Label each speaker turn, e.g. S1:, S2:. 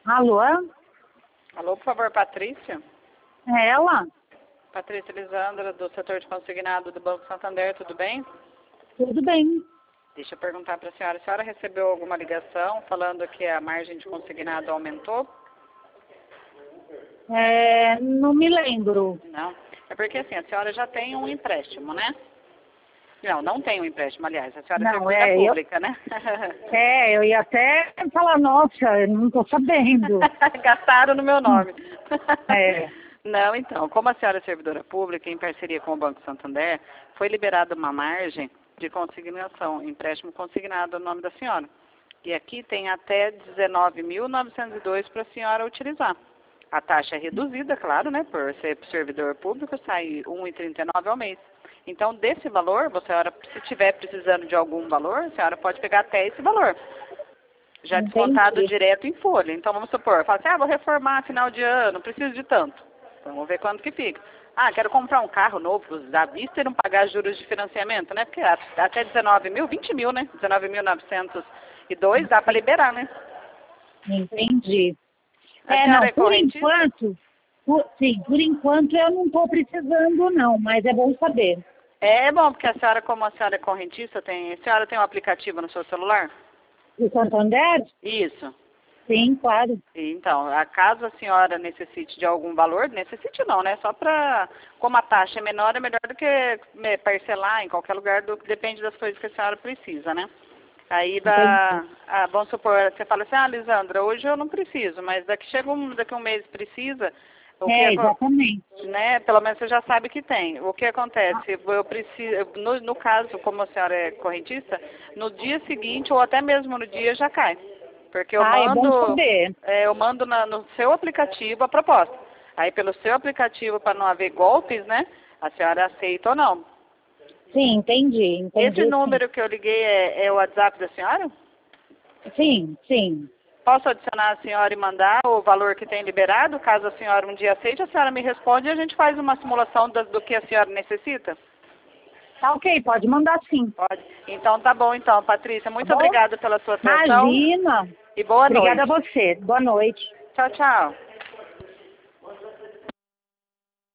S1: Alô?
S2: Alô, por favor, Patrícia?
S1: É ela?
S2: Patrícia Lisandra, do setor de consignado do Banco Santander, tudo bem?
S1: Tudo bem.
S2: Deixa eu perguntar para a senhora recebeu alguma ligação falando que a margem de consignado aumentou?
S1: Não me lembro.
S2: Não. É porque assim, a senhora já tem um empréstimo, né? Não tem um empréstimo, aliás. A senhora é
S1: Não,
S2: servidora pública, né?
S1: eu ia até falar, nossa, eu não estou sabendo.
S2: Gastaram no meu nome.
S1: É.
S2: Não, então, como a senhora é servidora pública, em parceria com o Banco Santander, foi liberada uma margem de consignação, empréstimo consignado no nome da senhora. E aqui tem até 19.902 para a senhora utilizar. A taxa é reduzida, claro, né, por ser servidor público, sai R$ 1,39 ao mês. Então, desse valor, a senhora, se estiver precisando de algum valor, a senhora pode pegar até esse valor. Já descontado
S1: Entendi.
S2: direto em folha. Então, vamos supor, fala assim, vou reformar final de ano, preciso de tanto. Então, vamos ver quanto que fica. Quero comprar um carro novo, à vista e não pagar juros de financiamento, né? Porque até 19 mil, 20 mil, né? 19.902 dá para liberar, né?
S1: Entendi.
S2: A senhora é
S1: Por
S2: correntista?
S1: enquanto, por enquanto eu não estou precisando não, mas é bom saber.
S2: É bom, porque a senhora, como a senhora é correntista, a senhora tem um aplicativo no seu celular?
S1: O Santander?
S2: Isso.
S1: Sim, claro.
S2: Então, caso a senhora necessite de algum valor, necessite não, né? Só para, como a taxa é menor, é melhor do que parcelar em qualquer lugar, depende das coisas que a senhora precisa, né? Aí, vamos supor, você fala assim, Lisandra, hoje eu não preciso, mas daqui um mês precisa,
S1: Exatamente.
S2: né? Pelo menos você já sabe que tem. O que acontece? Eu preciso, no caso, como a senhora é correntista, no dia seguinte ou até mesmo no dia já cai. Porque eu
S1: É bom
S2: mando,
S1: saber.
S2: eu mando no seu aplicativo a proposta. Aí pelo seu aplicativo, para não haver golpes, né? A senhora aceita ou não.
S1: Sim, entendi.
S2: Esse número que eu liguei é o WhatsApp da senhora?
S1: Sim, sim.
S2: Posso adicionar a senhora e mandar o valor que tem liberado? Caso a senhora um dia aceite, a senhora me responde e a gente faz uma simulação do que a senhora necessita?
S1: Tá ok, pode mandar sim.
S2: Pode. Então tá bom, então, Patrícia. Muito obrigada pela sua atenção.
S1: Imagina.
S2: E boa noite.
S1: Obrigada a você. Boa noite.
S2: Tchau, tchau.